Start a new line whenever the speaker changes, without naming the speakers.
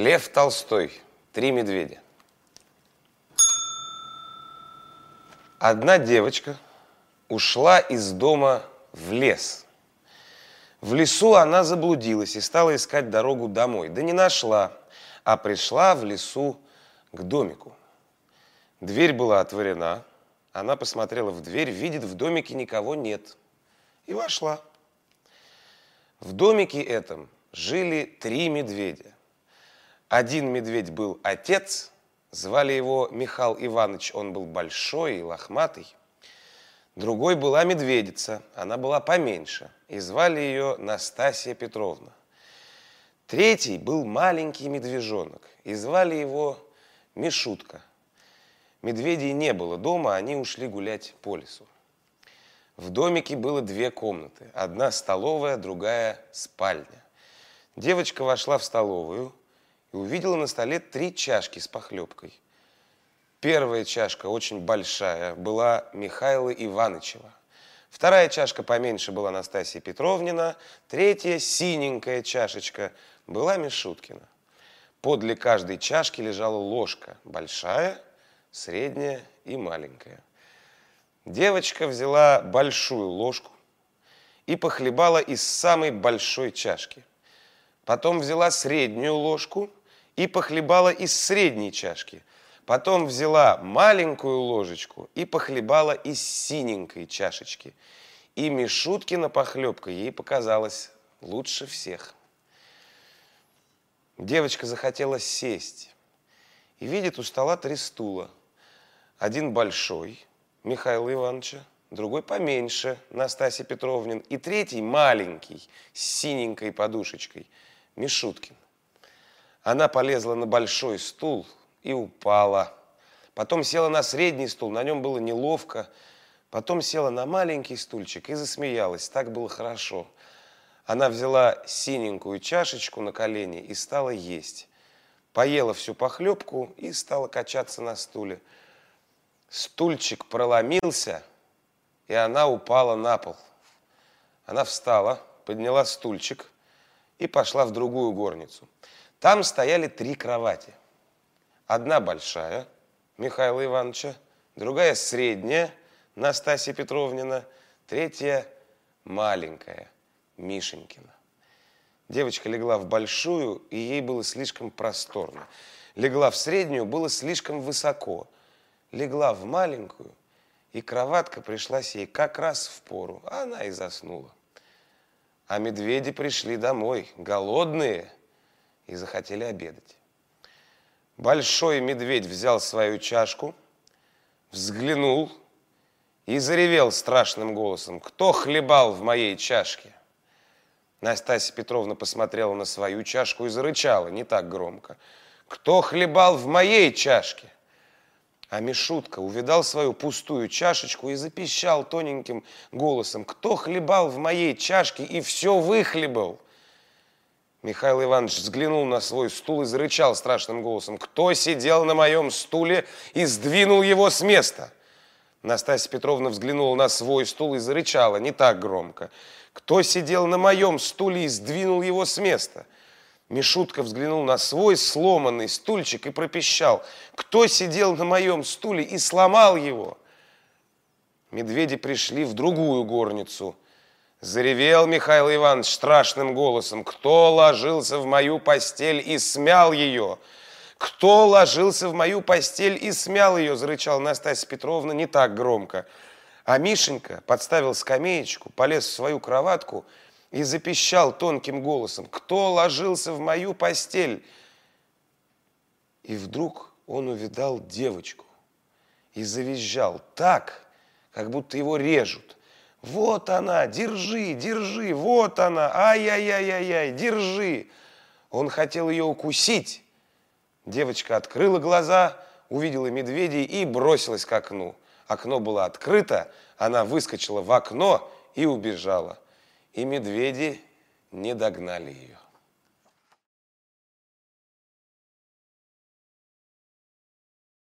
Лев Толстой. Три медведя. Одна девочка ушла из дома в лес. В лесу она заблудилась и стала искать дорогу домой. Да не нашла, а пришла в лесу к домику. Дверь была отворена. Она посмотрела в дверь, видит, в домике никого нет. И вошла. В домике этом жили три медведя. Один медведь был отец, звали его Михаил Иванович, он был большой и лохматый. Другой была медведица, она была поменьше, и звали ее Настасья Петровна. Третий был маленький медвежонок, и звали его Мишутка. Медведей не было дома, они ушли гулять по лесу. В домике было две комнаты, одна столовая, другая спальня. Девочка вошла в столовую и увидела на столе три чашки с похлебкой. Первая чашка, очень большая, была Михаила Ивановичева. Вторая чашка поменьше была Настасья Петровнина. Третья, синенькая чашечка, была Мишуткина. Подле каждой чашки лежала ложка, большая, средняя и маленькая. Девочка взяла большую ложку и похлебала из самой большой чашки. Потом взяла среднюю ложку и похлебала из средней чашки. Потом взяла маленькую ложечку и похлебала из синенькой чашечки. И Мишуткина похлебка ей показалась лучше всех. Девочка захотела сесть и видит у стола три стула. Один большой, Михаила Ивановича, другой поменьше, Настасья Петровнин, и третий маленький, с синенькой подушечкой, Мишуткин. Она полезла на большой стул и упала. Потом села на средний стул, на нем было неловко. Потом села на маленький стульчик и засмеялась, так было хорошо. Она взяла синенькую чашечку на колени и стала есть. Поела всю похлебку и стала качаться на стуле. Стульчик проломился, и она упала на пол. Она встала, подняла стульчик и пошла в другую горницу. Там стояли три кровати. Одна большая, Михаила Ивановича, другая средняя, Настасья Петровнина, третья маленькая, Мишенькина. Девочка легла в большую, и ей было слишком просторно. Легла в среднюю, было слишком высоко. Легла в маленькую, и кроватка пришлась ей как раз в пору, а она и заснула. А медведи пришли домой, голодные, и захотели обедать. Большой медведь взял свою чашку, взглянул и заревел страшным голосом: «Кто хлебал в моей чашке?» Настасья Петровна посмотрела на свою чашку и зарычала, не так громко: «Кто хлебал в моей чашке?» А Мишутка увидал свою пустую чашечку и запищал тоненьким голосом: «Кто хлебал в моей чашке и все выхлебал?» Михаил Иванович взглянул на свой стул и зарычал страшным голосом: «Кто сидел на моем стуле и сдвинул его с места?» Настасья Петровна взглянула на свой стул и зарычала, не так громко: «Кто сидел на моем стуле и сдвинул его с места?» Мишутка взглянул на свой сломанный стульчик и пропищал: «Кто сидел на моем стуле и сломал его?» Медведи пришли в другую горницу. Заревел Михаил Иванович страшным голосом: «Кто ложился в мою постель и смял ее? Кто ложился в мою постель и смял ее?» Зарычала Настасья Петровна не так громко. А Мишенька подставил скамеечку, полез в свою кроватку и запищал тонким голосом: «Кто ложился в мою постель?» И вдруг он увидал девочку и завизжал так, как будто его режут. «Вот она, держи, держи, вот она, ай-яй-яй-яй, держи!» Он хотел ее укусить. Девочка открыла глаза, увидела медведей и бросилась к окну. Окно было открыто, она выскочила в окно и убежала. И медведи не догнали ее.